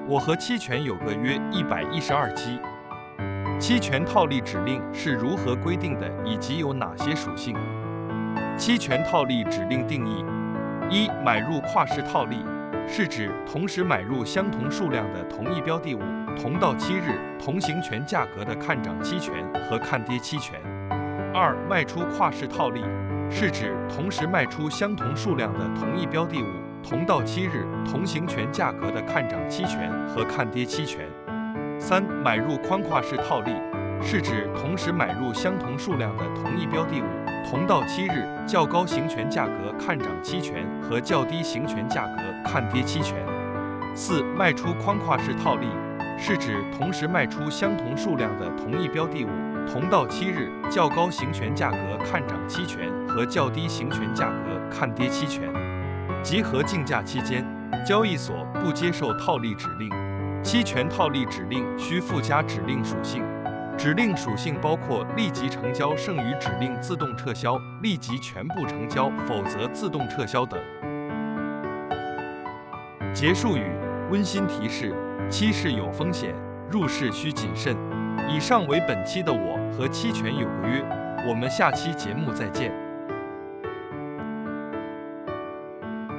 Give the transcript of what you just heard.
我和期权有个约112期。期权套利指令是如何规定的，以及有哪些属性？期权套利指令定义：一、买入跨市套利，是指同时买入相同数量的同一标的物，同到期日同行权价格的看涨期权和看跌期权。二、卖出跨市套利，是指同时卖出相同数量的同一标的物，同到期日同行权价格的看涨期权和看跌期权。三、买入宽跨市套利，是指同时买入相同数量的同一标的物，同到期日较高行权价格看涨期权和较低行权价格看跌期权。四、卖出宽跨市套利，是指同时卖出相同数量的同一标的物，同到期日较高行权价格看涨期权和较低行权价格看跌期权。集合竞价期间，交易所不接受套利指令。期权套利指令需附加指令属性，指令属性包括立即成交剩余指令自动撤销、立即全部成交否则自动撤销等。结束语：温馨提示，期市有风险，入市需谨慎。以上为本期的我和期权有个约，我们下期节目再见。